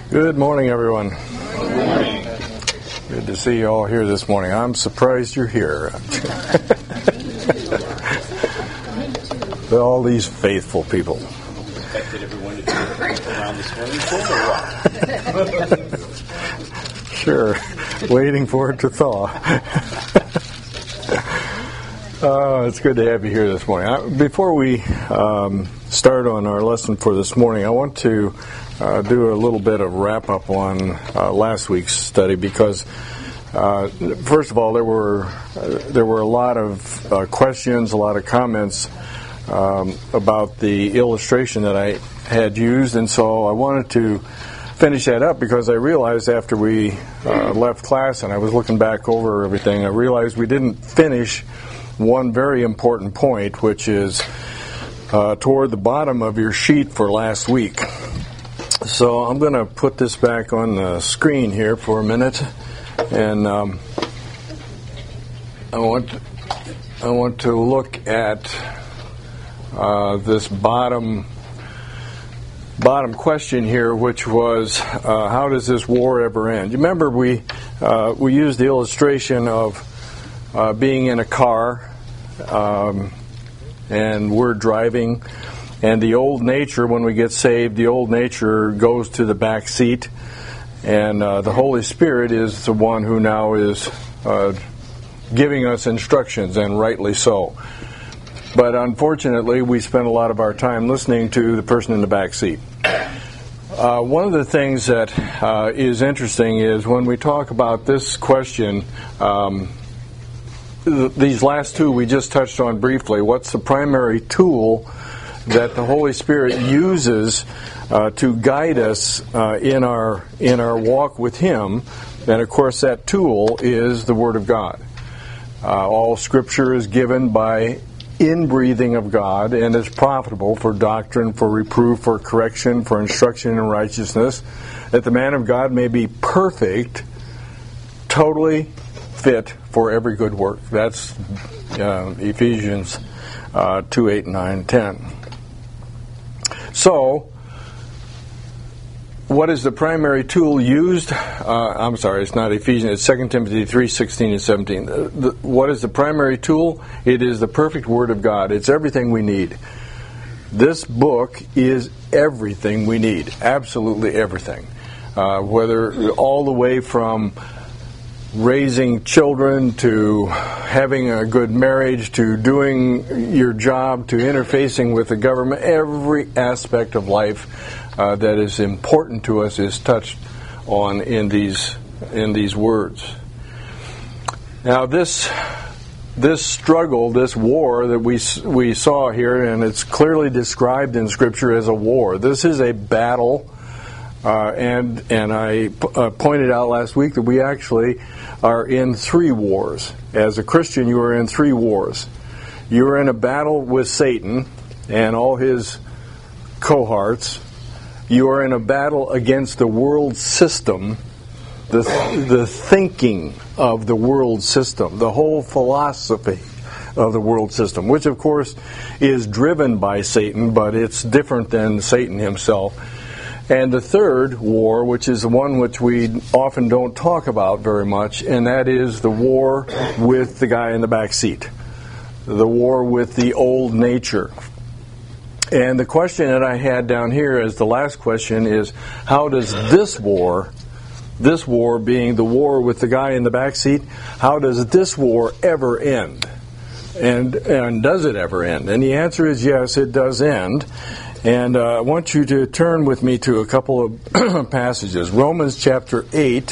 Good morning, everyone. Good morning. Good to see you all here this morning. I'm surprised you're here. All these faithful people. Expected everyone to be around this morning or what? Sure. Waiting for it to thaw. It's good to have you here this morning. Before we start on our lesson for this morning, I want to do a little bit of wrap-up on last week's study because, first of all, there were a lot of questions, a lot of comments about the illustration that I had used, and so I wanted to finish that up because I realized after we left class and I was looking back over everything, I realized we didn't finish one very important point, which is toward the bottom of your sheet for last week. So I'm going to put this back on the screen here for a minute, and I want to look at this bottom question here, which was how does this war ever end? You remember we used the illustration of being in a car and we're driving, and the old nature, when we get saved, the old nature goes to the back seat, and the Holy Spirit is the one who now is giving us instructions, and rightly so. But unfortunately, we spend a lot of our time listening to the person in the back seat. One of the things that is interesting is when we talk about this question, these last two we just touched on briefly. What's the primary tool that the Holy Spirit uses to guide us in our walk with Him? And of course, that tool is the Word of God. All Scripture is given by inbreathing of God and is profitable for doctrine, for reproof, for correction, for instruction in righteousness, that the man of God may be perfect, totally fit for every good work. That's Ephesians 2, 8, 9, 10. So, what is the primary tool used? I'm sorry, it's not Ephesians, it's 2 Timothy 3, 16 and 17. What is the primary tool? It is the perfect Word of God. It's everything we need. This book is everything we need. Absolutely everything. Whether all the way from raising children to having a good marriage to doing your job to interfacing with the government, every aspect of life that is important to us is touched on in these words. Now this struggle, this war that we saw here, and it's clearly described in Scripture as a war. This is a battle, and I pointed out last week that we actually are in 3 wars. As a Christian, you are in 3 wars. You are in a battle with Satan and all his cohorts. You are in a battle against the world system, the thinking of the world system, the whole philosophy of the world system, which of course is driven by Satan, but it's different than Satan himself. And the third war, which is the one which we often don't talk about very much, and that is the war with the guy in the back seat, the war with the old nature. And the question that I had down here as the last question is, how does this war being the war with the guy in the back seat, how does this war ever end? And does it ever end? And the answer is yes, it does end. And I want you to turn with me to a couple of passages. Romans chapter 8.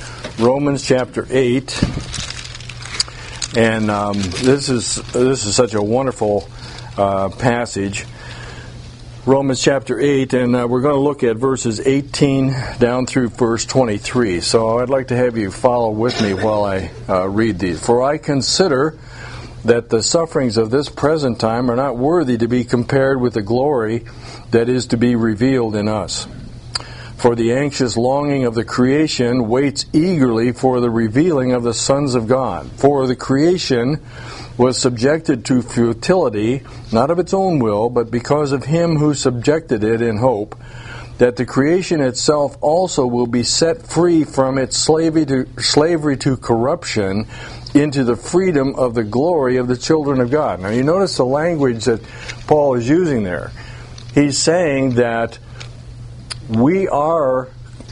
And this is such a wonderful passage. Romans chapter 8, and we're going to look at verses 18 down through verse 23. So I'd like to have you follow with me while I read these. For I consider that the sufferings of this present time are not worthy to be compared with the glory that is to be revealed in us. For the anxious longing of the creation waits eagerly for the revealing of the sons of God. For the creation was subjected to futility, not of its own will, but because of him who subjected it in hope, that the creation itself also will be set free from its slavery to corruption into the freedom of the glory of the children of God. Now you notice the language that Paul is using there. He's saying that we are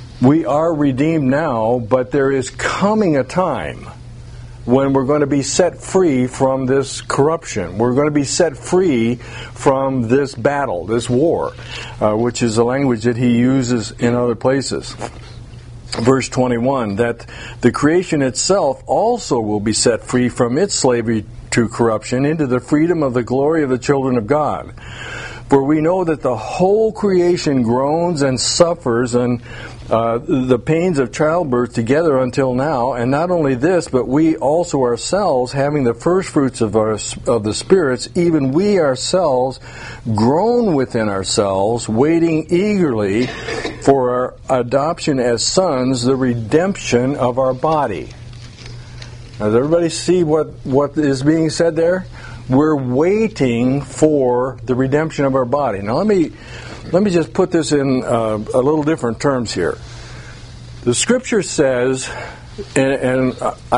redeemed now, but there is coming a time when we're going to be set free from this corruption. We're going to be set free from this battle, this war, which is the language that he uses in other places. Verse 21, that the creation itself also will be set free from its slavery to corruption into the freedom of the glory of the children of God. For we know that the whole creation groans and suffers and the pains of childbirth together until now, and not only this, but we also ourselves, having the first fruits of the spirits, even we ourselves groan within ourselves, waiting eagerly for our adoption as sons, the redemption of our body. Now, does everybody see what is being said there? We're waiting for the redemption of our body. Now, let me just put this in a little different terms here. The Scripture says, and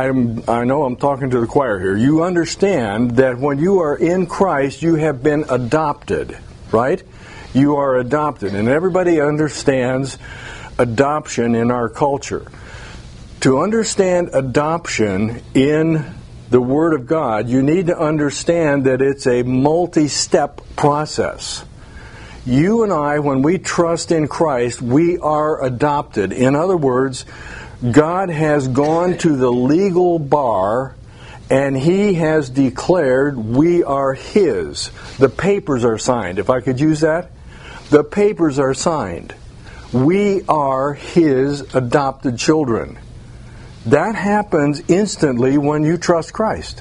I know I'm talking to the choir here, you understand that when you are in Christ, you have been adopted, right? You are adopted, and everybody understands adoption in our culture. To understand adoption in the Word of God, you need to understand that it's a multi-step process. You and I, when we trust in Christ, we are adopted. In other words, God has gone to the legal bar and He has declared we are His. The papers are signed. If I could use that? The papers are signed. We are His adopted children. That happens instantly when you trust Christ.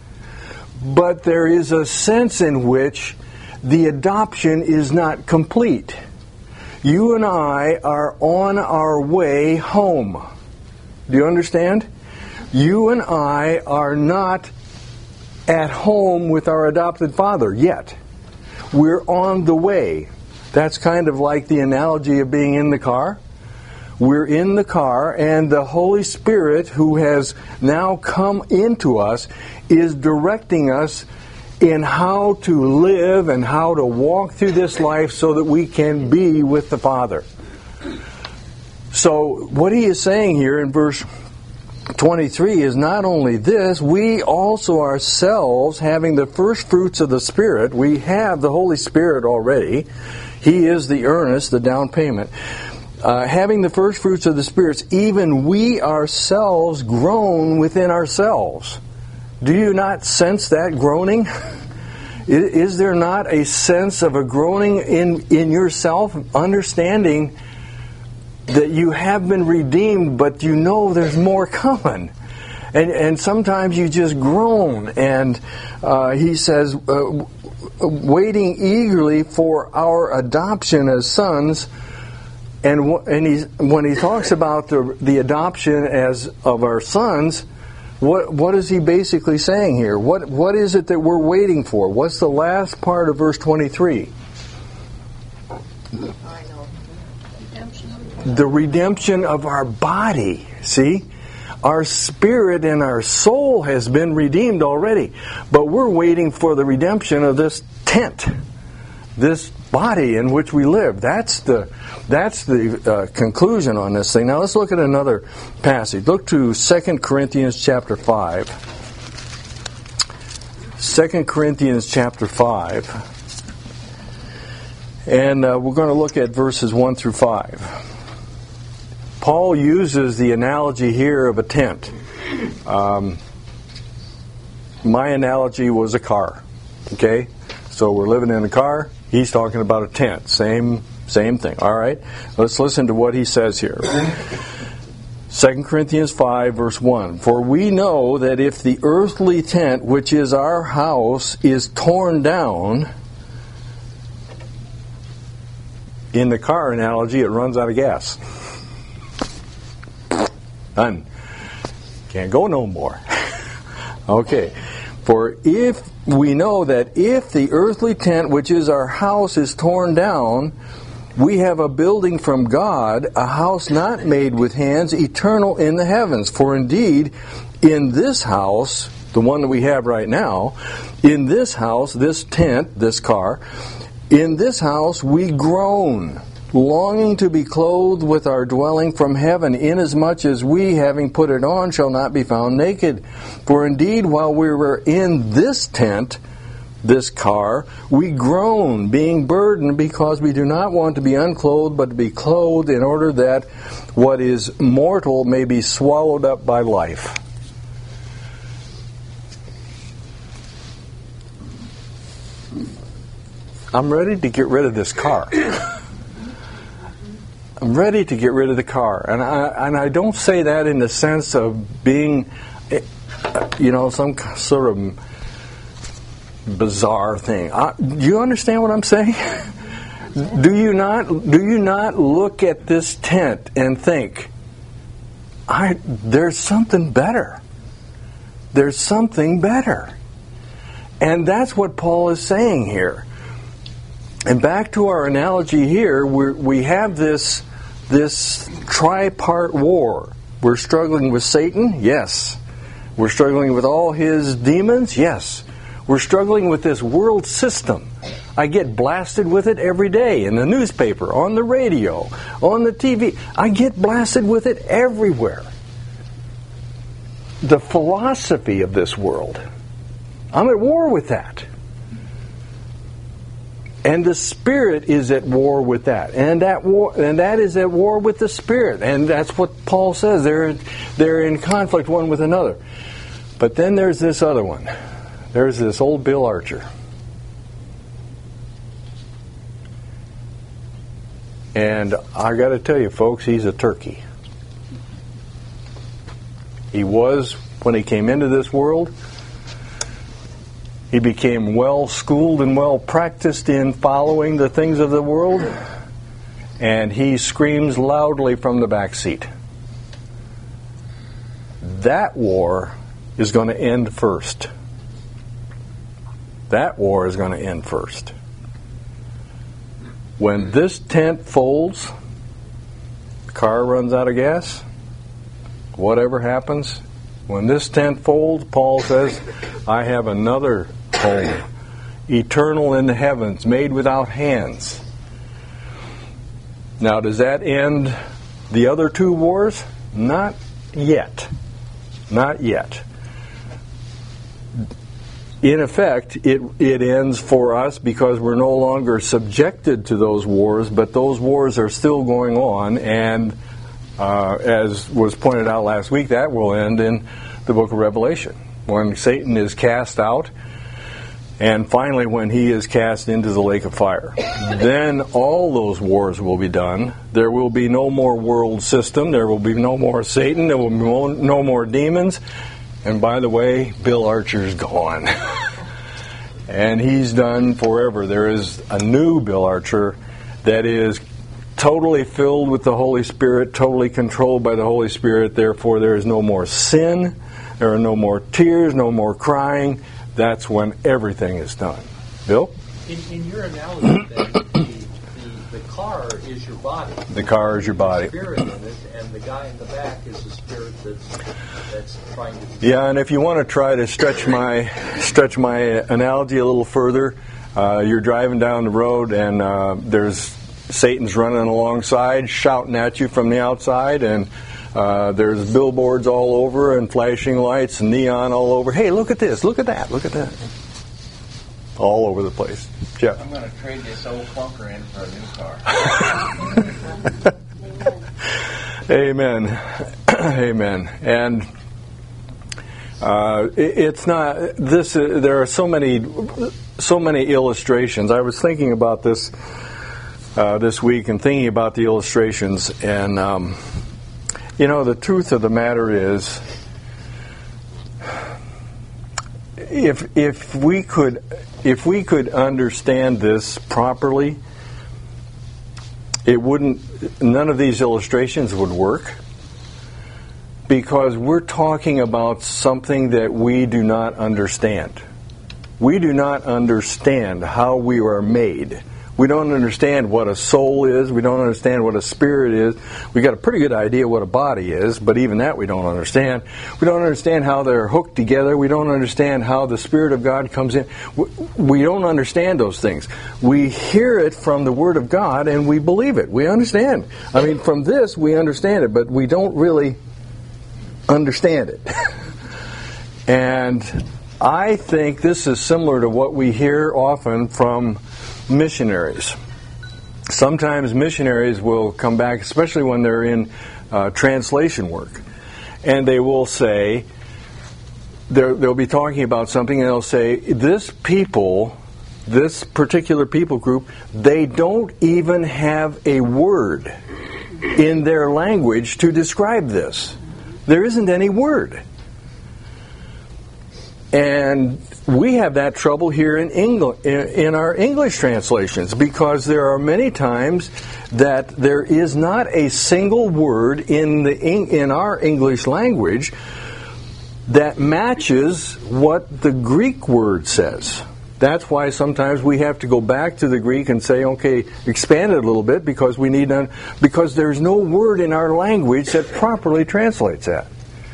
But there is a sense in which the adoption is not complete. You and I are on our way home. Do you understand? You and I are not at home with our adopted father yet. We're on the way. That's kind of like the analogy of being in the car. We're in the car, and the Holy Spirit, who has now come into us, is directing us in how to live and how to walk through this life so that we can be with the Father. So what he is saying here in verse 23 is not only this, we also ourselves, having the first fruits of the Spirit, we have the Holy Spirit already. He is the earnest, the down payment. Having the first fruits of the spirits, even we ourselves groan within ourselves. Do you not sense that groaning? Is there not a sense of a groaning in yourself, understanding that you have been redeemed, but you know there's more coming? And sometimes you just groan. And he says, waiting eagerly for our adoption as sons. And when he talks about the adoption as of our sons, what is he basically saying here? What is it that we're waiting for? What's the last part of verse 23? The redemption of our body. See? Our spirit and our soul has been redeemed already. But we're waiting for the redemption of this tent, this body in which we live. That's the conclusion on this thing. Now let's look at another passage. Look to 2 Corinthians chapter 5. 2 Corinthians chapter 5. And we're going to look at verses 1 through 5. Paul uses the analogy here of a tent. My analogy was a car. Okay? So we're living in a car. He's talking about a tent. Same thing. All right? Let's listen to what he says here. 2 Corinthians 5, verse 1. For we know that if the earthly tent, which is our house, is torn down, in the car analogy, it runs out of gas. Done. Can't go no more. Okay. For if we know that if the earthly tent, which is our house, is torn down, We have a building from God, a house not made with hands, eternal in the heavens. For indeed, in this house, the one that we have right now, in this house, this tent, this car, in this house we groan, longing to be clothed with our dwelling from heaven, inasmuch as we, having put it on, shall not be found naked. For indeed, while we were in this tent, this car, we groan, being burdened, because we do not want to be unclothed, but to be clothed, in order that what is mortal may be swallowed up by life. I'm ready to get rid of this car. I'm ready to get rid of the car. And I don't say that in the sense of being, some sort of bizarre thing. Do you understand what I'm saying? Do you not look at this tent and think, there's something better. There's something better. And that's what Paul is saying here. And back to our analogy here, we have this tripart war. We're struggling with Satan, yes. We're struggling with all his demons, yes. We're struggling with this world system. I get blasted with it every day in the newspaper, on the radio, on the TV. I get blasted with it everywhere. The philosophy of this world. I'm at war with that. And the Spirit is at war with that. And that is at war with the Spirit. And that's what Paul says. They're in conflict one with another. But then there's this other one. There's this old Bill Archer. And I got to tell you, folks, he's a turkey. He was when he came into this world. He became well-schooled and well-practiced in following the things of the world. And he screams loudly from the back seat. That war is going to end first. That war is going to end first. When this tent folds, the car runs out of gas, whatever happens, when this tent folds, Paul says, I have another home, eternal in the heavens, made without hands. Now, does that end the other two wars? Not yet. Not yet. In effect, it ends for us because we're no longer subjected to those wars, but those wars are still going on, and as was pointed out last week, that will end in the book of Revelation, when Satan is cast out, and finally when he is cast into the lake of fire. Then all those wars will be done. There will be no more world system. There will be no more Satan. There will be no more demons. And by the way, Bill Archer's gone. And he's done forever. There is a new Bill Archer that is totally filled with the Holy Spirit, totally controlled by the Holy Spirit. Therefore, there is no more sin. There are no more tears, no more crying. That's when everything is done. Bill? In your analogy, then, the car is your body. The car is your body. The spirit in it, and the guy in the back is the spirit that's trying to. Yeah, and if you want to try to stretch my analogy a little further, you're driving down the road and there's Satan's running alongside, shouting at you from the outside, and there's billboards all over and flashing lights and neon all over. Hey, look at this, look at that, look at that. All over the place. Jeff? I'm going to trade this old clunker in for a new car. Amen. Amen. And it's not this. There are so many illustrations. I was thinking about this this week and thinking about the illustrations, and the truth of the matter is, if we could understand this properly, none of these illustrations would work, because we're talking about something that we do not understand. We do not understand how we are made. We don't understand what a soul is. We don't understand what a spirit is. We got a pretty good idea what a body is, but even that we don't understand. We don't understand how they're hooked together. We don't understand how the Spirit of God comes in. We don't understand those things. We hear it from the Word of God and we believe it. We understand. I mean, from this we understand it, but we don't really understand it. And I think this is similar to what we hear often from missionaries. Sometimes missionaries will come back, especially when they're in translation work, and they will say, they'll be talking about something, and they'll say, this particular people group, they don't even have a word in their language to describe this. There isn't any word. And we have that trouble here in our English translations, because there are many times that there is not a single word in our English language that matches what the Greek word says. That's why sometimes we have to go back to the Greek and say, okay, expand it a little bit, because because there's no word in our language that properly translates that.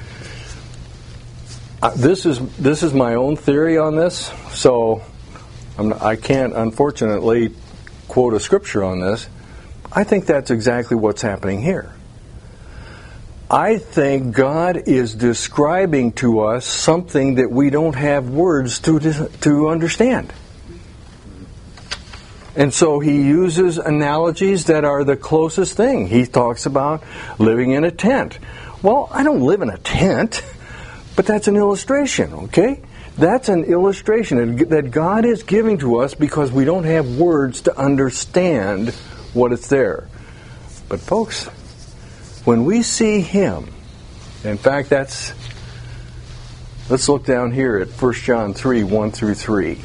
This is my own theory on this, so I can't, unfortunately, quote a scripture on this. I think that's exactly what's happening here. I think God is describing to us something that we don't have words to understand. And so He uses analogies that are the closest thing. He talks about living in a tent. Well, I don't live in a tent. But that's an illustration, okay? That's an illustration that God is giving to us because we don't have words to understand what is there. But folks, when we see Him, in fact, let's look down here at 1 John 3, 1 through 3.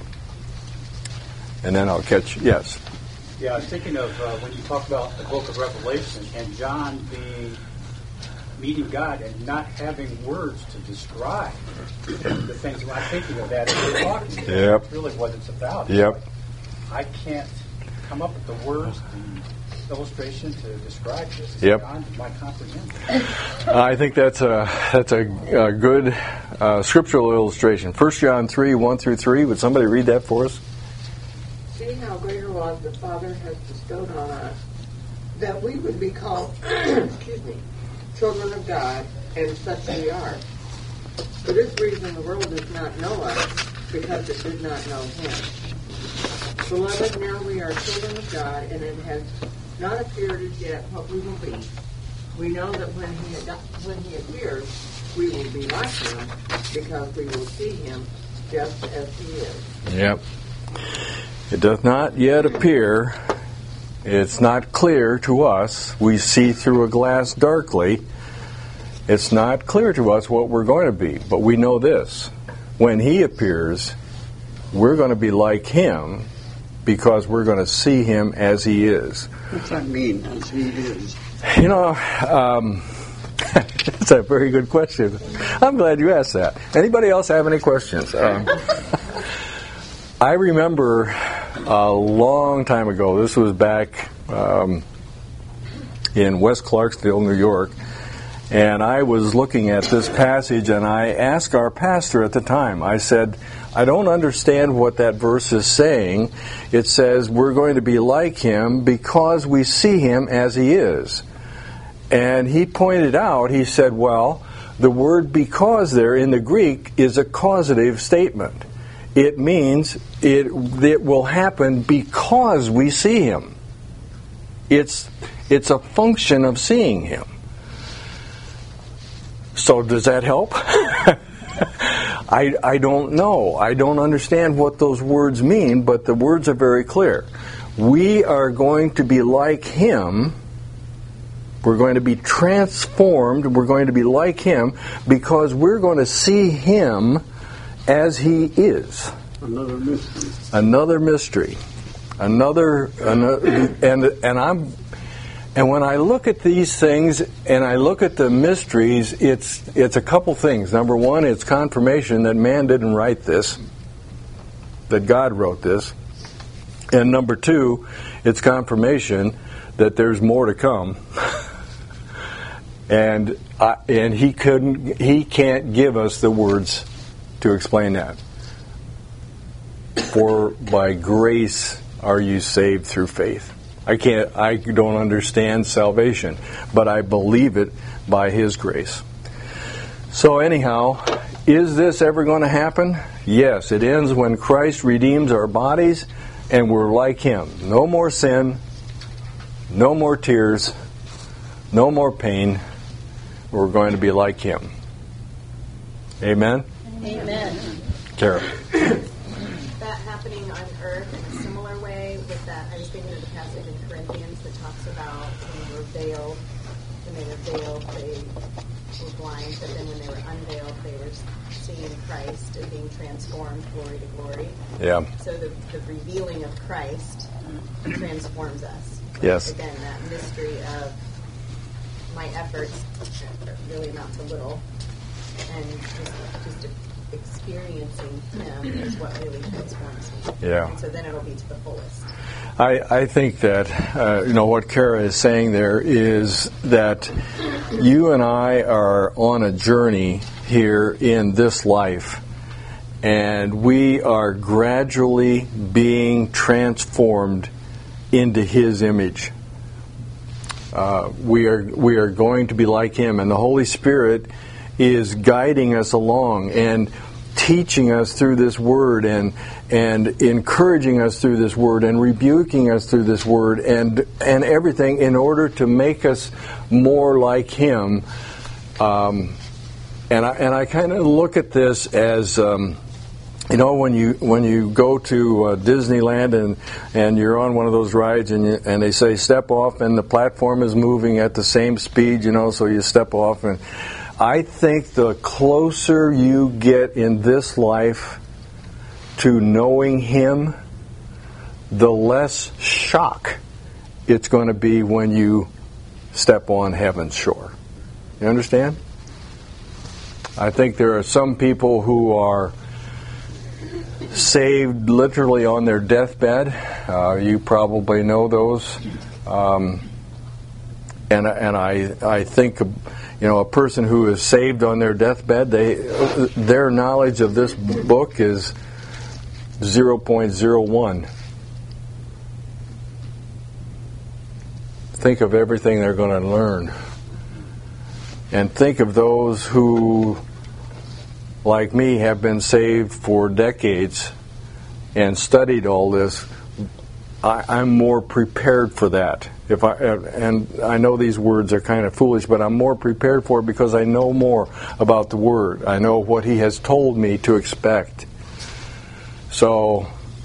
And then I'll catch, yes. Yeah, I was thinking of when you talk about the book of Revelation and John meeting God and not having words to describe the things. I'm thinking of that as we're talking. Yep. It's really what it's about. Yep. I can't come up with the words, the illustration to describe this. It's Yep. beyond my comprehension. I think that's a good scriptural illustration. 1 John 3, 1 through 3. Would somebody read that for us? See how greater love the Father has bestowed on us, that we would be called, excuse me, children of God, and such we are. For this reason the world does not know us, because it did not know Him. Beloved, now we are children of God, and it has not appeared as yet what we will be. We know that when He appears, we will be like Him, because we will see Him just as He is. Yep. It does not yet appear. It's not clear to us. We see through a glass darkly. It's not clear to us what we're going to be. But we know this. When He appears, we're going to be like Him because we're going to see Him as He is. What's that mean, as He is? You know, that's a very good question. I'm glad you asked that. Anybody else have any questions? I remember a long time ago, this was back in West Clarksville, New York, and I was looking at this passage, and I asked our pastor at the time, I said, I don't understand what that verse is saying. It says we're going to be like Him because we see Him as He is. And he pointed out, he said, well, the word because there in the Greek is a causative statement. It means it will happen because we see Him. It's a function of seeing Him. So does that help? I don't know. I don't understand what those words mean, but the words are very clear. We are going to be like Him. We're going to be transformed. We're going to be like Him because we're going to see Him as He is. Another mystery. Another mystery. And when I look at these things and I look at the mysteries, it's a couple things. Number one, it's confirmation that man didn't write this, that God wrote this. And number two, it's confirmation that there's more to come. And he can't give us the words to explain that. For by grace are you saved through faith. I don't understand salvation, but I believe it by His grace. So anyhow, is this ever going to happen? Yes, it ends when Christ redeems our bodies and we're like Him. No more sin, no more tears, no more pain. We're going to be like Him. Amen? Amen. Kara. That happening on earth in a similar way with that, I was thinking of the passage in Corinthians that talks about when they were veiled, they were blind, but then when they were unveiled, they were seeing Christ and being transformed glory to glory. Yeah. So the revealing of Christ transforms us. Yes. Again, that mystery of my efforts really amount to little, and just experiencing Him is what really transforms me. Yeah. And so then it'll be to the fullest. I think that what Kara is saying there is that you and I are on a journey here in this life, and we are gradually being transformed into His image. We are going to be like Him, and the Holy Spirit is guiding us along and teaching us through this Word and encouraging us through this Word and rebuking us through this Word and everything in order to make us more like Him. And I kind of look at this as when you go to Disneyland and you're on one of those rides and they say step off and the platform is moving at the same speed, so you step off. And I think the closer you get in this life to knowing Him, the less shock it's going to be when you step on heaven's shore. You understand? I think there are some people who are saved literally on their deathbed. You probably know those. And I think a person who is saved on their deathbed, their knowledge of this book is 0.01. Think of everything they're going to learn. And think of those who, like me, have been saved for decades and studied all this. I'm more prepared for that. And I know these words are kind of foolish, but I'm more prepared for it because I know more about the Word. I know what He has told me to expect. So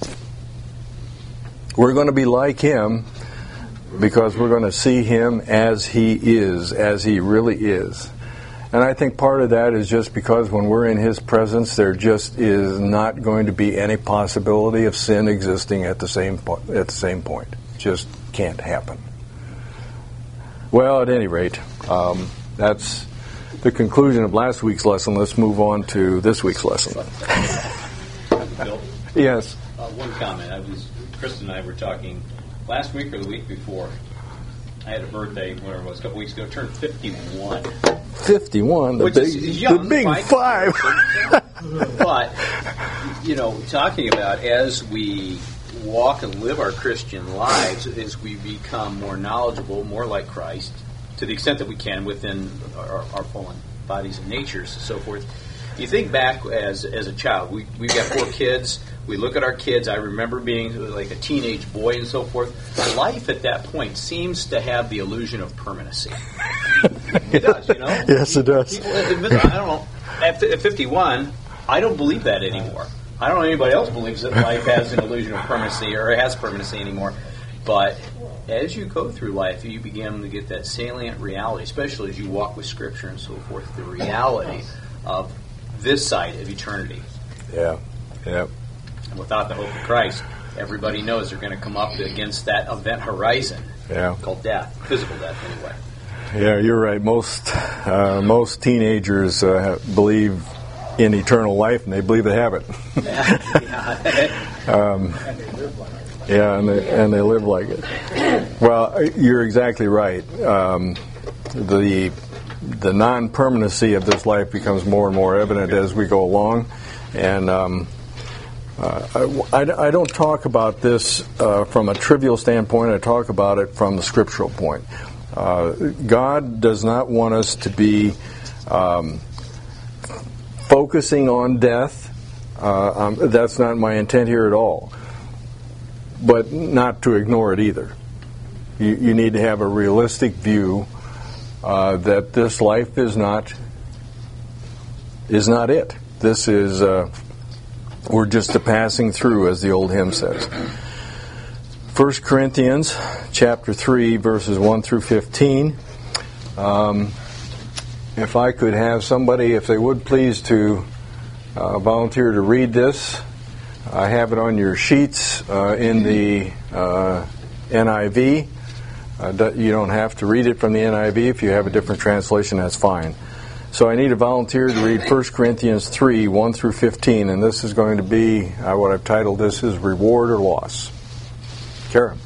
we're going to be like Him because we're going to see Him as He is, as He really is. And I think part of that is just because when we're in His presence, there just is not going to be any possibility of sin existing at the same point. Just can't happen. Well, at any rate, that's the conclusion of last week's lesson. Let's move on to this week's lesson. Bill? Yes. One comment. Kristen and I were talking last week or the week before. I had a birthday, whatever it was, a couple weeks ago. Turned 51. 51, Which is young, the big right? 5. But, talking about as we walk and live our Christian lives, as we become more knowledgeable, more like Christ, to the extent that we can within our fallen bodies and natures and so forth. You think back as a child, we've got 4 kids. We look at our kids. I remember being like a teenage boy and so forth. Life at that point seems to have the illusion of permanency. It does, Yes, it does. People, I don't know. At 51, I don't believe that anymore. I don't know anybody else believes that life has an illusion of permanency or has permanency anymore. But as you go through life, you begin to get that salient reality, especially as you walk with Scripture and so forth, the reality of this side of eternity. Yeah. And without the hope of Christ, everybody knows they're going to come up against that event horizon called death, physical death anyway. Yeah, you're right. Most teenagers believe in eternal life, and they believe they have it. Yeah, and they live like it. Well, you're exactly right. The non-permanency of this life becomes more and more evident as we go along, and I don't talk about this from a trivial standpoint. I talk about it from the scriptural point. God does not want us to be focusing on death. That's not my intent here at all. But not to ignore it either. You need to have a realistic view that this life is not it. This is we're just a passing through, as the old hymn says. 1 Corinthians chapter 3, verses 1 through 15. If I could have somebody, if they would please, to volunteer to read this. I have it on your sheets in the NIV. You don't have to read it from the NIV. If you have a different translation, that's fine. So I need a volunteer to read 1 Corinthians 3, 1 through 15, and this is going to be, what I've titled this is Reward or Loss. Kara.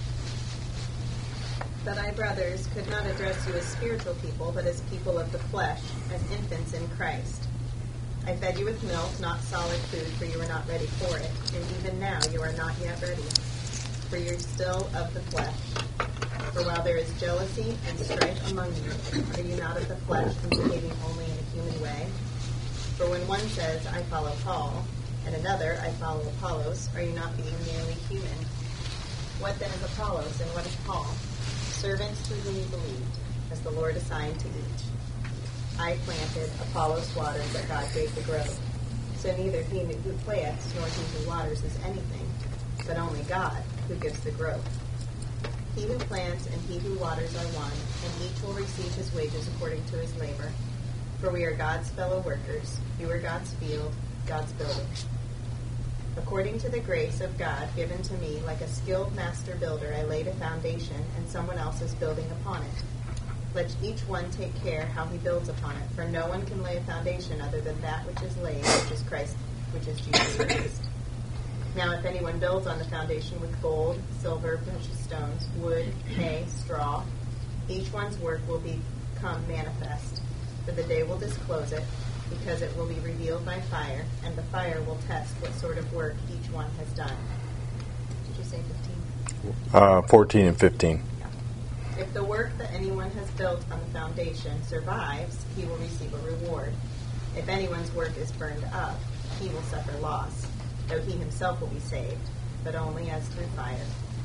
But I, brothers, could not address you as spiritual people, but as people of the flesh, as infants in Christ. I fed you with milk, not solid food, for you were not ready for it. And even now you are not yet ready, for you are still of the flesh. For while there is jealousy and strife among you, are you not of the flesh, and behaving only in a human way? For when one says, I follow Paul, and another, I follow Apollos, are you not being merely human? What then is Apollos, and what is Paul? Servants through whom you believed, as the Lord assigned to each. I planted, Apollos watered, but God gave the growth. So neither he who plants nor he who waters is anything, but only God who gives the growth. He who plants and he who waters are one, and each will receive his wages according to his labor. For we are God's fellow workers. You are God's field, God's building. According to the grace of God given to me, like a skilled master builder, I laid a foundation, and someone else is building upon it. Let each one take care how he builds upon it, for no one can lay a foundation other than that which is laid, which is Christ, which is Jesus Christ. Now if anyone builds on the foundation with gold, silver, precious stones, wood, hay, straw, each one's work will become manifest, for the day will disclose it, because it will be revealed by fire, and the fire will test what sort of work each one has done. Did you say 15? 14 and 15. If the work that anyone has built on the foundation survives, he will receive a reward. If anyone's work is burned up, he will suffer loss, though he himself will be saved, but only as through fire.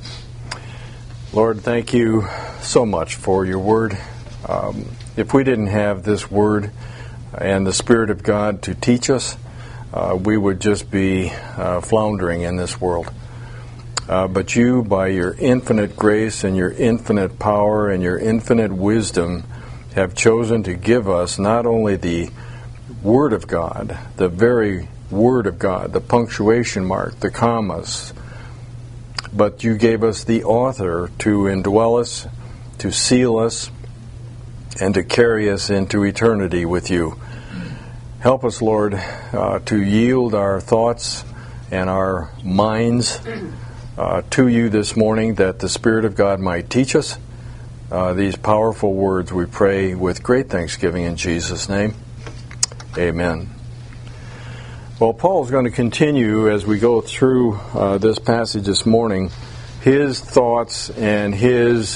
Lord, thank you so much for your word. If we didn't have this word and the Spirit of God to teach us, we would just be floundering in this world. But you, by your infinite grace and your infinite power and your infinite wisdom, have chosen to give us not only the Word of God, the very Word of God, the punctuation mark, the commas, but you gave us the author to indwell us, to seal us, and to carry us into eternity with you. Help us, Lord, to yield our thoughts and our minds to you this morning, that the Spirit of God might teach us these powerful words, we pray with great thanksgiving in Jesus' name. Amen. Well, Paul's going to continue as we go through this passage this morning, his thoughts and his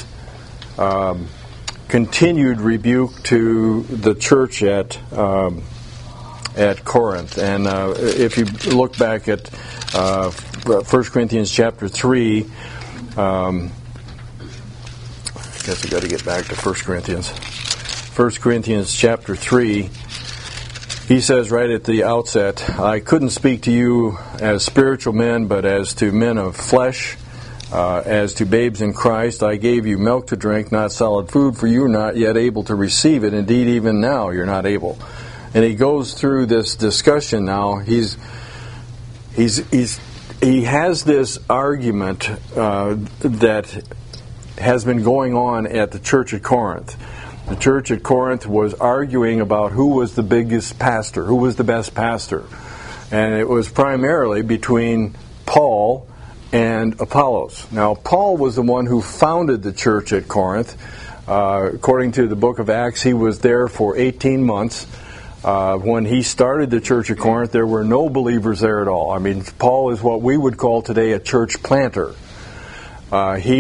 continued rebuke to the church at Corinth. And if you look back at 1 Corinthians chapter 3, I guess I've got to get back to 1 Corinthians. 1 Corinthians chapter 3, he says right at the outset, I couldn't speak to you as spiritual men, but as to men of flesh, as to babes in Christ. I gave you milk to drink, not solid food, for you are not yet able to receive it. Indeed, even now you're not able. And he goes through this discussion now. He has this argument that has been going on at the church at Corinth. The church at Corinth was arguing about who was the biggest pastor, who was the best pastor. And it was primarily between Paul and Apollos. Now, Paul was the one who founded the church at Corinth. According to the book of Acts, he was there for 18 months. When he started the church at Corinth, there were no believers there at all. I mean, Paul is what we would call today a church planter. He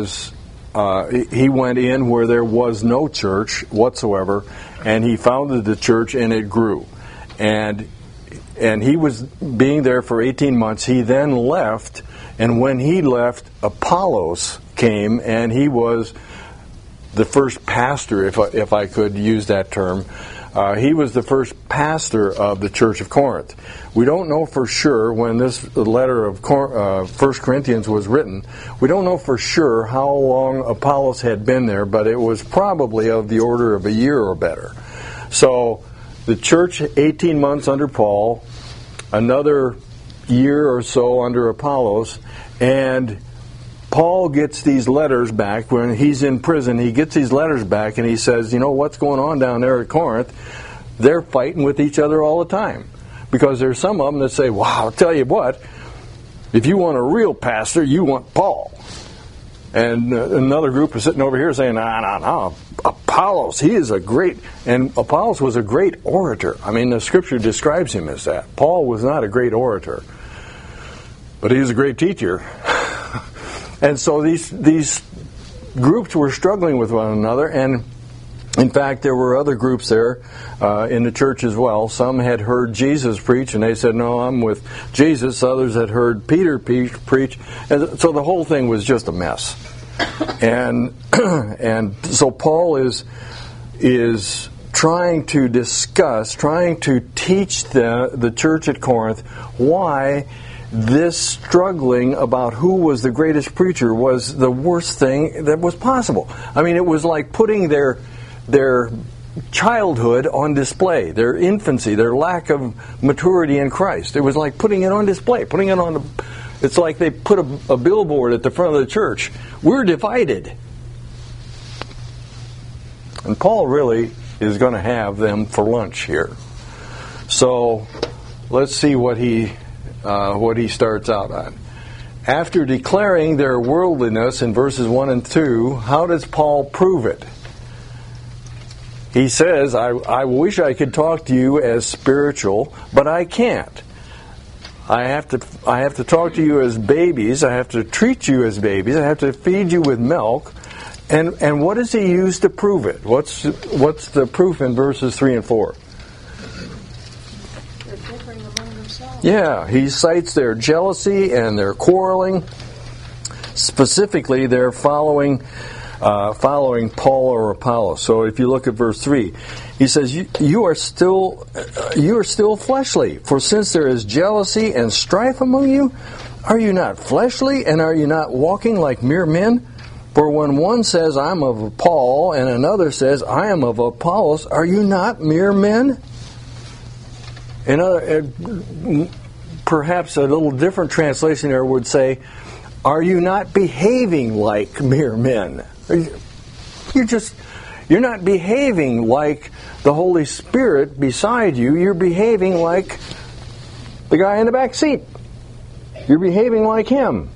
went in where there was no church whatsoever, and he founded the church, and it grew. And he was being there for 18 months. He then left, and when he left, Apollos came, and he was the first pastor, if I could use that term. He was the first pastor of the church of Corinth. We don't know for sure when this letter of 1 Corinthians was written. We don't know for sure how long Apollos had been there, but it was probably of the order of a year or better. So the church, 18 months under Paul, another year or so under Apollos, and Paul gets these letters back when he's in prison. He gets these letters back and he says, you know, what's going on down there at Corinth? They're fighting with each other all the time. Because there's some of them that say, wow, I'll tell you what, if you want a real pastor, you want Paul. And another group is sitting over here saying, no, Apollos, he is a great, and Apollos was a great orator. I mean, the scripture describes him as that. Paul was not a great orator, but he was a great teacher. And so these groups were struggling with one another, and in fact, there were other groups there in the church as well. Some had heard Jesus preach, and they said, no, I'm with Jesus. Others had heard Peter preach. And so the whole thing was just a mess. And so Paul is trying to discuss, trying to teach the church at Corinth why this struggling about who was the greatest preacher was the worst thing that was possible. I mean, it was like putting their childhood on display, their infancy, their lack of maturity in Christ. It was like putting it on display, it's like they put a billboard at the front of the church. We're divided. And Paul really is going to have them for lunch here. So let's see what he starts out on. After declaring their worldliness in verses 1 and 2, how does Paul prove it? He says, I wish I could talk to you as spiritual, but I can't. I have to talk to you as babies. I have to treat you as babies. I have to feed you with milk. And what does he use to prove it? What's the proof in verses 3 and 4? They're differing among themselves. Yeah, he cites their jealousy and their quarreling. Specifically, they're following Paul or Apollos. So if you look at verse 3, he says, you are still fleshly, for since there is jealousy and strife among you, are you not fleshly, and are you not walking like mere men? For when one says, I'm of Paul, and another says, I am of Apollos, are you not mere men? Perhaps a little different translation there would say, are you not behaving like mere men? You're not behaving like the Holy Spirit beside you. You're behaving like the guy in the back seat. You're behaving like him.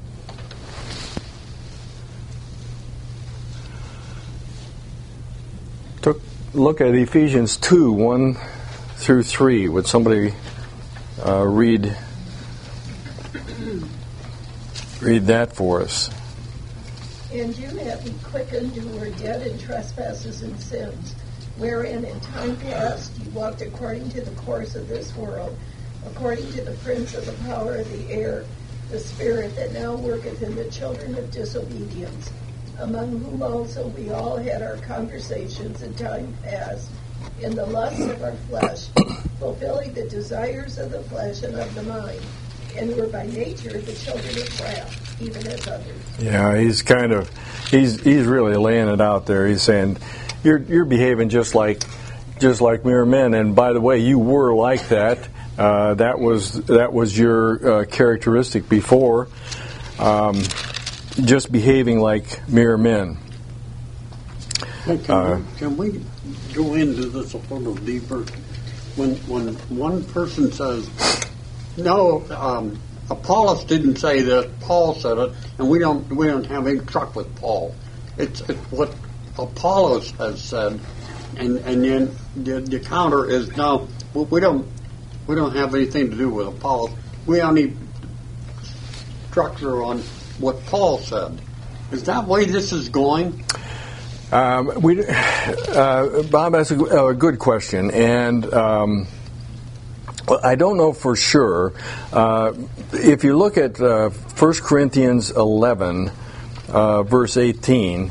Look at Ephesians 2, 1 through 3. Would somebody read that for us? And you have been quickened who were dead in trespasses and sins, wherein in time past you walked according to the course of this world, according to the prince of the power of the air, the spirit that now worketh in the children of disobedience, among whom also we all had our conversations in time past, in the lusts of our flesh, fulfilling the desires of the flesh and of the mind, and were by nature the children of wrath, even as others. Yeah, he's really laying it out there. He's saying, you're behaving just like mere men, and by the way, you were like that. That was your characteristic before. Just behaving like mere men. Can we go into this a little deeper? When one person says, no, Apollos didn't say this. Paul said it, and we don't have any truck with Paul. It's what Apollos has said, and then the counter is no. We don't have anything to do with Apollos. We only structure on what Paul said. Is that way this is going? Bob, that's a good question, and I don't know for sure. If you look at 1 Corinthians 11, verse 18,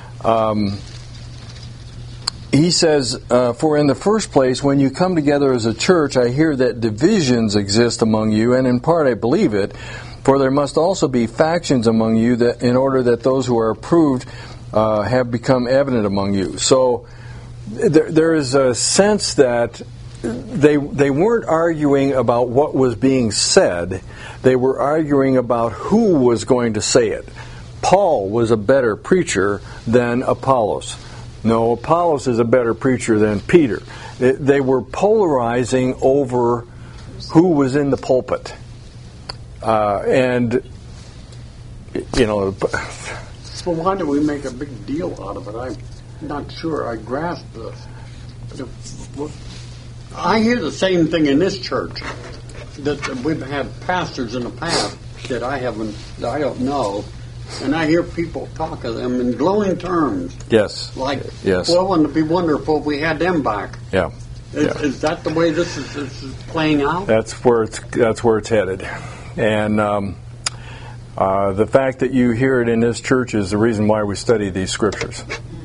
he says, "For in the first place, when you come together as a church, I hear that divisions exist among you, and in part I believe it. For there must also be factions among you, that in order that those who are approved have become evident among you." So there is a sense that they weren't arguing about what was being said. They were arguing about who was going to say it. Paul was a better preacher than Apollos. No, Apollos is a better preacher than Peter. They were polarizing over who was in the pulpit. And, you know... So why do we make a big deal out of it? I'm not sure I grasp this. I hear the same thing in this church, that we've had pastors in the past that I don't know, and I hear people talk of them in glowing terms. Yes. Like, yes. Well, wouldn't it be wonderful if we had them back? Yeah. Is that the way this is playing out? That's where it's headed, and the fact that you hear it in this church is the reason why we study these scriptures.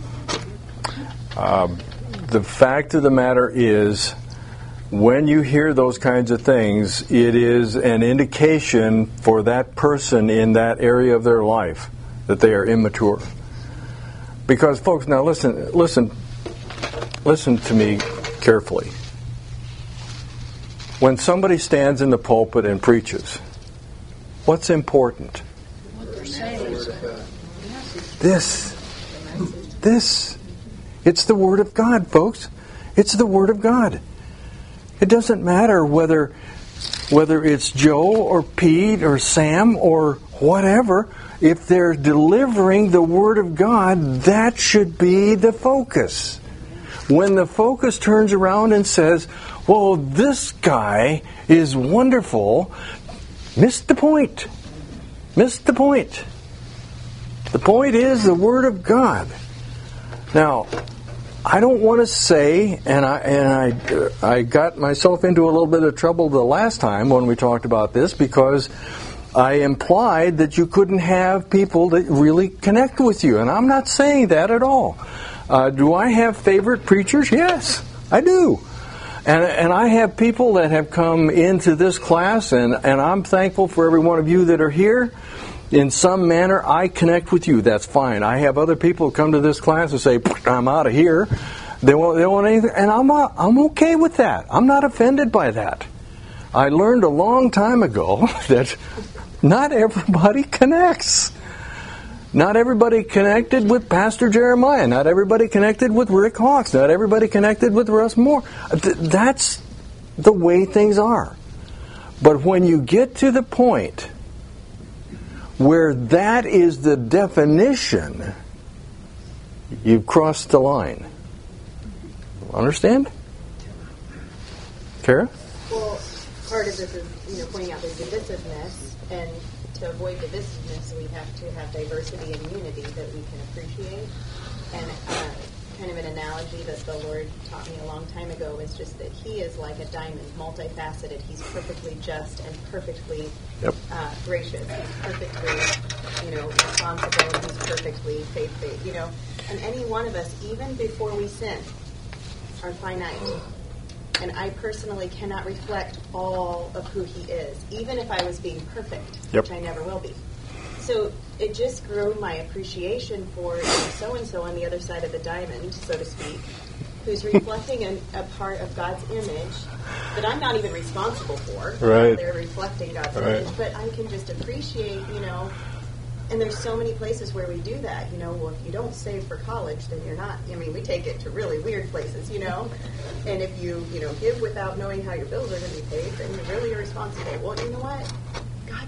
The fact of the matter is, when you hear those kinds of things, it is an indication for that person in that area of their life that they are immature. Because, folks, now listen to me carefully. When somebody stands in the pulpit and preaches, what's important? This. It's the Word of God, folks. It's the Word of God. It doesn't matter whether it's Joe or Pete or Sam or whatever. If they're delivering the Word of God, that should be the focus. When the focus turns around and says, well, this guy is wonderful, missed the point. Missed the point. The point is the Word of God. Now, I don't want to say, and I got myself into a little bit of trouble the last time when we talked about this, because I implied that you couldn't have people that really connect with you, and I'm not saying that at all. Do I have favorite preachers? Yes, I do. And I have people that have come into this class, and I'm thankful for every one of you that are here. In some manner, I connect with you. That's fine. I have other people who come to this class and say, I'm out of here. They want anything, and I'm okay with that. I'm not offended by that. I learned a long time ago that not everybody connects. Not everybody connected with Pastor Jeremiah. Not everybody connected with Rick Hawks. Not everybody connected with Russ Moore. That's the way things are. But when you get to the point where that is the definition, you've crossed the line. Understand? Kara? Well, part of this is, pointing out the divisiveness, and to avoid divisiveness, we have to have diversity and unity that we can appreciate. And kind of an analogy that the Lord taught me a long time ago is just that He is like a diamond, multifaceted. He's perfectly just and perfectly gracious. He's perfectly, responsible. He's perfectly faithful. And any one of us, even before we sin, are finite. And I personally cannot reflect all of who He is, even if I was being perfect, which I never will be. So it just grew my appreciation for so-and-so on the other side of the diamond, so to speak, who's reflecting a part of God's image that I'm not even responsible for. Right. They're reflecting God's image, but I can just appreciate, and there's so many places where we do that, well, if you don't save for college, then you're not, we take it to really weird places, and if you, give without knowing how your bills are going to be paid, then you're really irresponsible. Well, you know what? God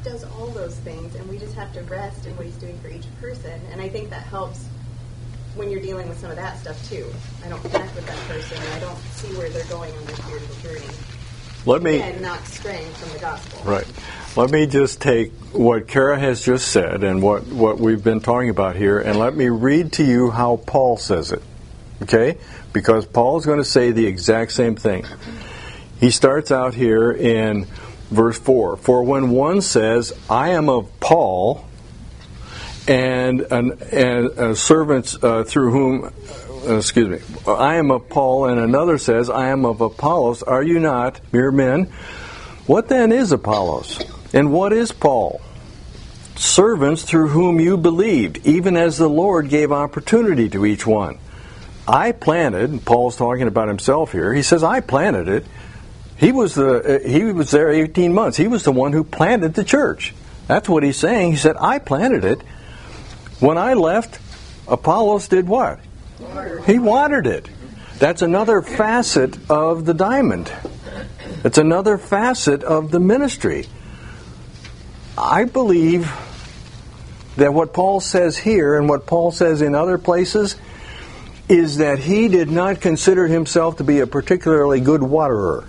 those things, and we just have to rest in what he's doing for each person. And I think that helps when you're dealing with some of that stuff too. I don't connect with that person, and I don't see where they're going on their spiritual journey. And not straying from the gospel. Right. Let me just take what Kara has just said and what we've been talking about here, and let me read to you how Paul says it. Okay? Because Paul is going to say the exact same thing. He starts out here in verse 4. For when one says, I am of Paul, and servants through whom, I am of Paul, and another says, I am of Apollos, are you not mere men? What then is Apollos? And what is Paul? Servants through whom you believed, even as the Lord gave opportunity to each one. I planted, and Paul's talking about himself here, he says, I planted it. He was there 18 months. He was the one who planted the church. That's what he's saying. He said, I planted it. When I left, Apollos did what? He watered it. That's another facet of the diamond. It's another facet of the ministry. I believe that what Paul says here and what Paul says in other places is that he did not consider himself to be a particularly good waterer.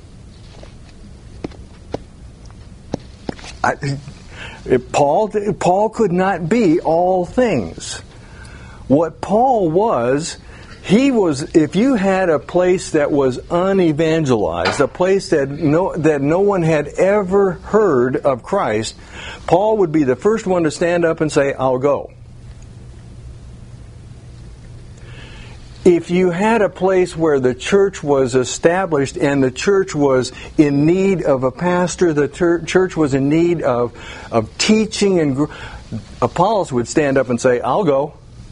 Paul could not be all things. What Paul was, if you had a place that was unevangelized, a place that no one had ever heard of Christ, Paul would be the first one to stand up and say, I'll go. If you had a place where the church was established and the church was in need of a pastor, the church was in need of teaching, and Apollos would stand up and say, I'll go.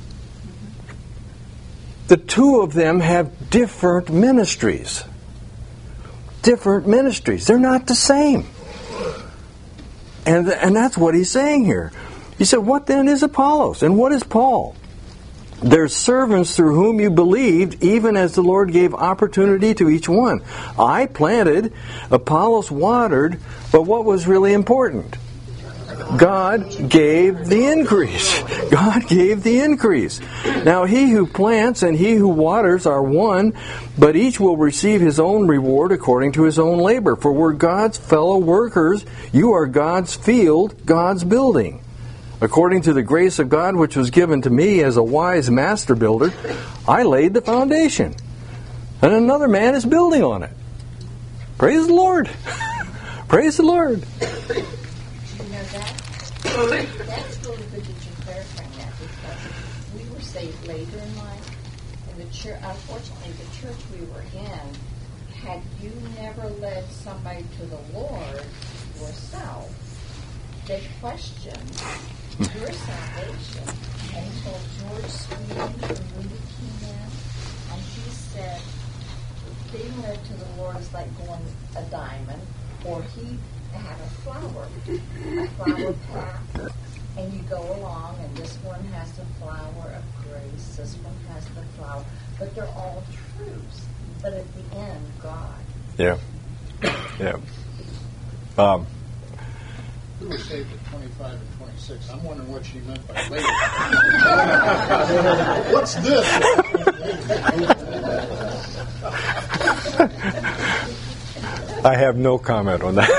The two of them have different ministries. Different ministries. They're not the same. And that's what he's saying here. He said, what then is Apollos? And what is Paul? They're servants through whom you believed, even as the Lord gave opportunity to each one. I planted, Apollos watered, but what was really important? God gave the increase. God gave the increase. Now he who plants and he who waters are one, but each will receive his own reward according to his own labor. For we're God's fellow workers. You are God's field, God's building. According to the grace of God which was given to me as a wise master builder, I laid the foundation, and another man is building on it. Praise the Lord. Praise the Lord. That's really good that you're clarifying that, because we were saved later in life, and the church, unfortunately, the church we were in, had you never led somebody to the Lord yourself, they questioned your salvation until George Sweeney from Moody came in, and he said, being led to the Lord is like going a diamond, or he had a flower path, and you go along, and this one has the flower of grace, this one has the flower, but they're all truths. But at the end, God. Yeah. Yeah. We were saved at 25 and 26. I'm wondering what she meant by later. What's this? I have no comment on that.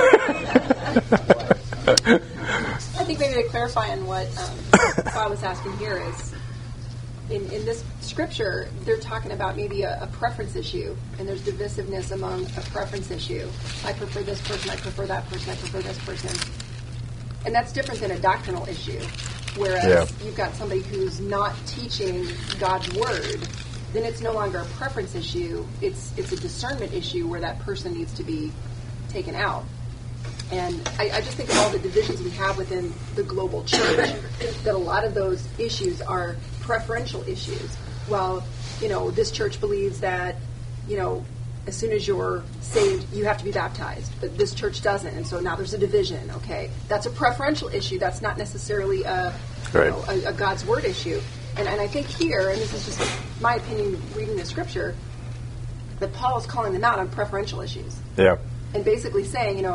I think maybe to clarify on what Bob was asking here is, in this scripture, they're talking about maybe a preference issue, and there's divisiveness among a preference issue. I prefer this person, I prefer that person, I prefer this person. And that's different than a doctrinal issue, whereas you've got somebody who's not teaching God's word, then it's no longer a preference issue, it's a discernment issue where that person needs to be taken out. And I just think of all the divisions we have within the global church, that a lot of those issues are preferential issues. While, this church believes that, as soon as you're saved, you have to be baptized. But this church doesn't, and so now there's a division, okay? That's a preferential issue. That's not necessarily a God's word issue. And I think here, and this is just my opinion reading the scripture, that Paul is calling them out on preferential issues. Yeah. And basically saying,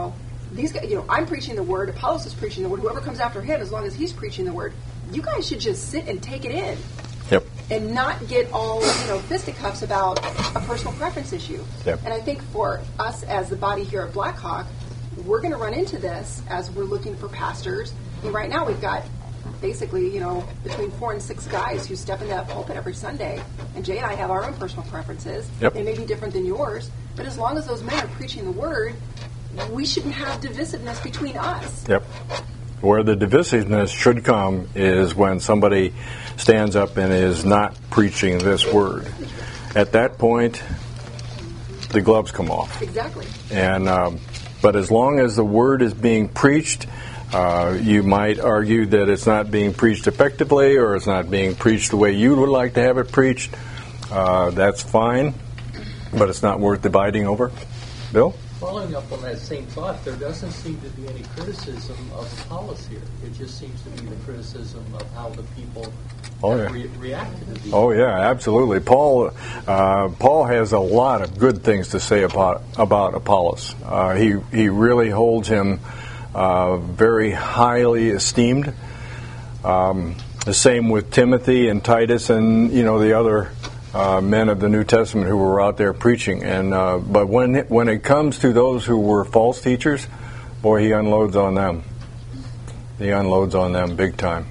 these guys, I'm preaching the word, Apollos is preaching the word, whoever comes after him, as long as he's preaching the word, you guys should just sit and take it in. Yep. And not get all, fisticuffs about a personal preference issue. Yep. And I think for us as the body here at Blackhawk, we're going to run into this as we're looking for pastors. And right now we've got basically, between 4 and 6 guys who step into that pulpit every Sunday. And Jay and I have our own personal preferences. Yep. They may be different than yours. But as long as those men are preaching the word, we shouldn't have divisiveness between us. Yep. Where the divisiveness should come is when somebody stands up and is not preaching this word. At that point, the gloves come off. Exactly. And but as long as the word is being preached, you might argue that it's not being preached effectively, or it's not being preached the way you would like to have it preached. That's fine, but it's not worth dividing over. Bill? Following up on that same thought, there doesn't seem to be any criticism of Apollos here. It just seems to be the criticism of how the people reacted to these. Oh, yeah, absolutely. Paul has a lot of good things to say about Apollos. He really holds him very highly esteemed. The same with Timothy and Titus and, the other men of the New Testament who were out there preaching. And but when it comes to those who were false teachers, boy, he unloads on them. He unloads on them big time.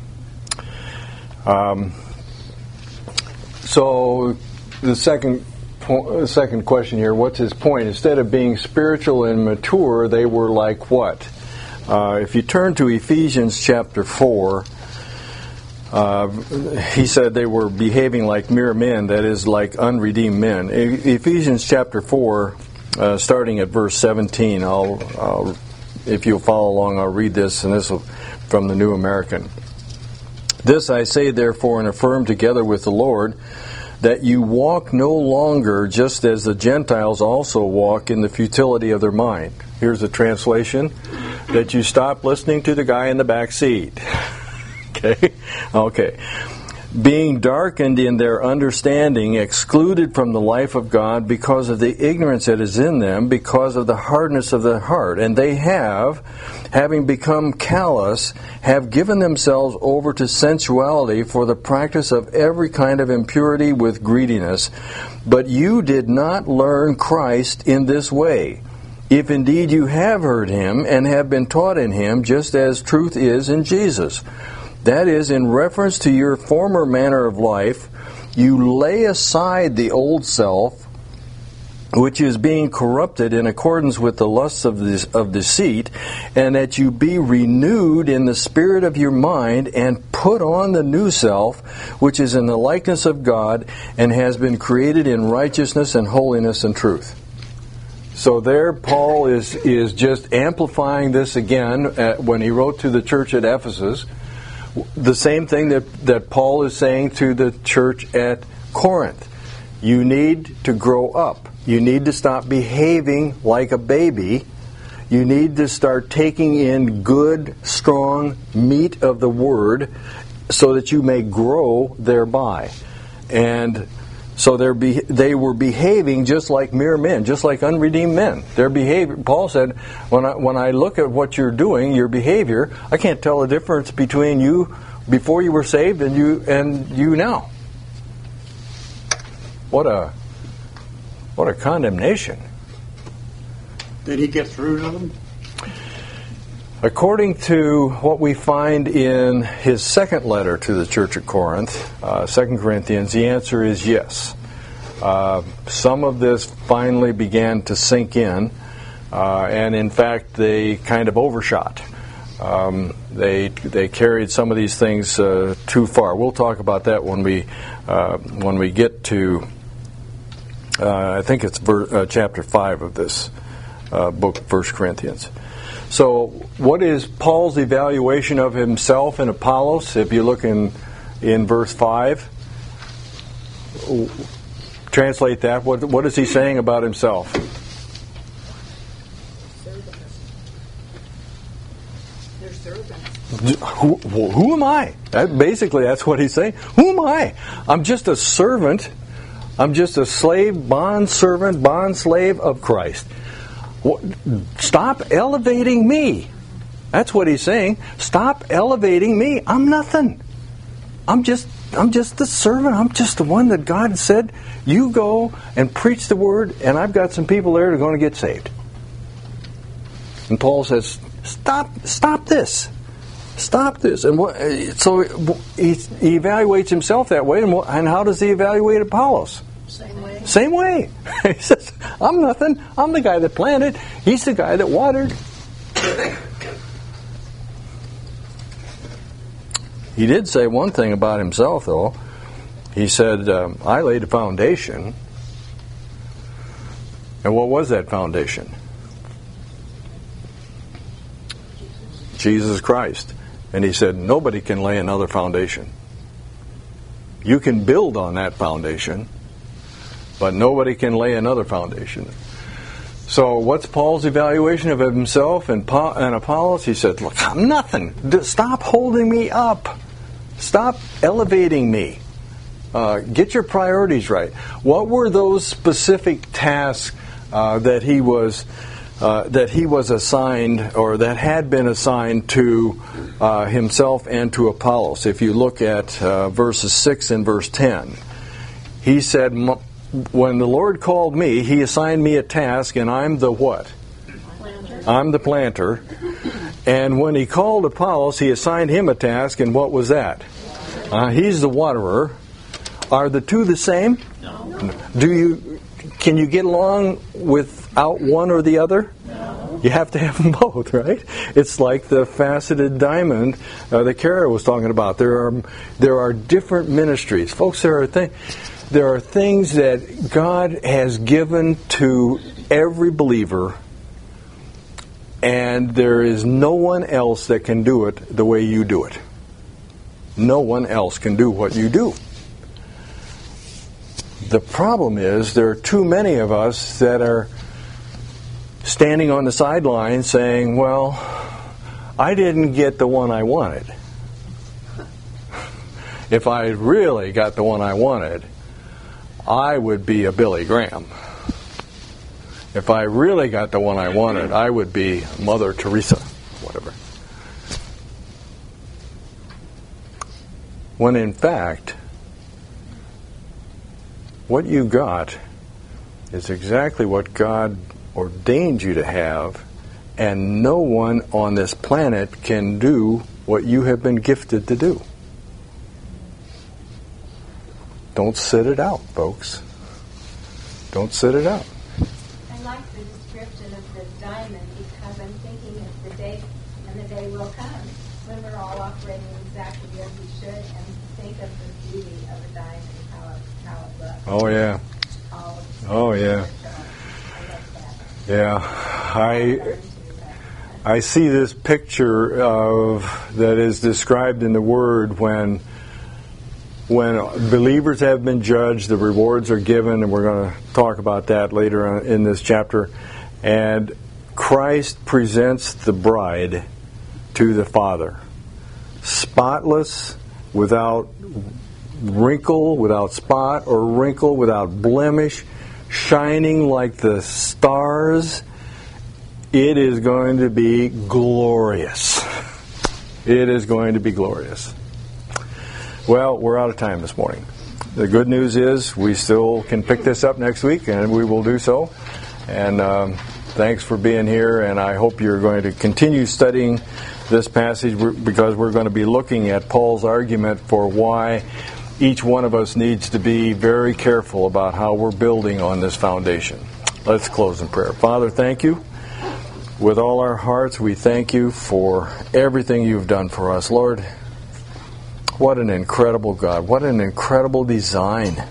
So the second question here, what's his point? Instead of being spiritual and mature, they were like what? If you turn to Ephesians chapter 4, he said they were behaving like mere men, that is, like unredeemed men. Ephesians chapter 4, starting at verse 17, if you'll follow along, I'll read this, and this is from the New American. This I say, therefore, and affirm together with the Lord, that you walk no longer just as the Gentiles also walk in the futility of their mind. Here's the translation, that you stop listening to the guy in the back seat. Okay. Being darkened in their understanding, excluded from the life of God because of the ignorance that is in them, because of the hardness of their heart. And they having become callous, have given themselves over to sensuality for the practice of every kind of impurity with greediness. But you did not learn Christ in this way. If indeed you have heard him and have been taught in him, just as truth is in Jesus. That is, in reference to your former manner of life, you lay aside the old self, which is being corrupted in accordance with the lusts of deceit, and that you be renewed in the spirit of your mind, and put on the new self, which is in the likeness of God, and has been created in righteousness and holiness and truth. So there, Paul is just amplifying this again when he wrote to the church at Ephesus. The same thing that Paul is saying to the church at Corinth. You need to grow up. You need to stop behaving like a baby. You need to start taking in good, strong meat of the Word so that you may grow thereby. And so they were behaving just like mere men, just like unredeemed men. Their behavior, Paul said, when I look at what you're doing, your behavior, I can't tell the difference between you before you were saved and you now. What a condemnation. Did he get through to them? According to what we find in his second letter to the church at Corinth, 2 Corinthians, the answer is yes. Some of this finally began to sink in, and in fact they kind of overshot. They carried some of these things too far. We'll talk about that when we get to I think it's chapter 5 of this book, 1 Corinthians. So what is Paul's evaluation of himself and Apollos? If you look in verse 5, translate that. What is he saying about himself? They're servants. Who am I? Basically, that's what he's saying. Who am I? I'm just a servant. I'm just a slave, bond servant, bond slave of Christ. Stop elevating me. That's what he's saying. Stop elevating me. I'm nothing. I'm just the servant. I'm just the one that God said, you go and preach the word, and I've got some people there that are going to get saved. And Paul says, stop this. Stop this. And so he evaluates himself that way. And how does he evaluate Apollos? Same way. He says, I'm nothing. I'm the guy that planted. He's the guy that watered. He did say one thing about himself, though. He said, I laid a foundation. And what was that foundation? Jesus Christ. And he said, nobody can lay another foundation. You can build on that foundation, but nobody can lay another foundation. So what's Paul's evaluation of himself and Apollos? He said, look, I'm nothing. Stop holding me up. Stop elevating me. Get your priorities right. What were those specific tasks that he was assigned, or that had been assigned to himself and to Apollos? If you look at verses 6 and verse 10, he said, when the Lord called me, he assigned me a task, and I'm the what? Planter. I'm the planter. And when he called Apollos, he assigned him a task, and what was that? He's the waterer. Are the two the same? No. Can you get along without one or the other? No. You have to have them both, right? It's like the faceted diamond that Kara was talking about. There are different ministries. Folks, there are things that God has given to every believer, and there is no one else that can do it the way you do it. No one else can do what you do. The problem is there are too many of us that are standing on the sidelines saying, well, I didn't get the one I wanted. If I really got the one I wanted, I would be a Billy Graham. If I really got the one I wanted, I would be Mother Teresa, whatever. When in fact, what you got is exactly what God ordained you to have, and no one on this planet can do what you have been gifted to do. Don't sit it out, folks. Don't sit it out. I like the description of the diamond because I'm thinking of the day, and the day will come when we're all operating exactly as we should, and think of the beauty of a diamond, how it looks. Oh yeah. Oh yeah. Yeah. I see this picture of that is described in the Word when believers have been judged, the rewards are given, and we're going to talk about that later on in this chapter. And Christ presents the bride to the Father, spotless, without wrinkle, without spot or wrinkle, without blemish, shining like the stars. It is going to be glorious. It is going to be glorious. Well, we're out of time this morning. The good news is we still can pick this up next week, and we will do so. And thanks for being here, and I hope you're going to continue studying this passage, because we're going to be looking at Paul's argument for why each one of us needs to be very careful about how we're building on this foundation. Let's close in prayer. Father, thank you. With all our hearts, we thank you for everything you've done for us. Lord, what an incredible God. What an incredible design.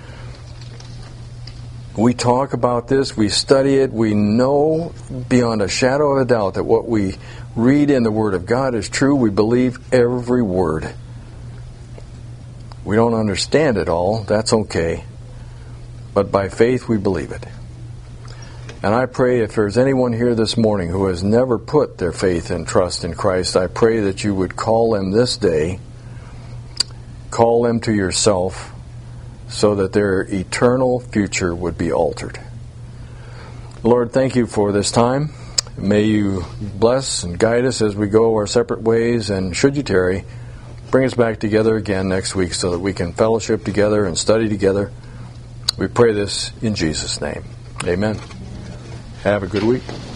We talk about this, we study it, we know beyond a shadow of a doubt that what we read in the Word of God is true. We believe every word. We don't understand it all. That's okay. But by faith we believe it. And I pray if there's anyone here this morning who has never put their faith and trust in Christ, I pray that you would call them this day. Call them to yourself so that their eternal future would be altered. Lord, thank you for this time. May you bless and guide us as we go our separate ways, and should you tarry, bring us back together again next week so that we can fellowship together and study together. We pray this in Jesus' name. Amen. Have a good week.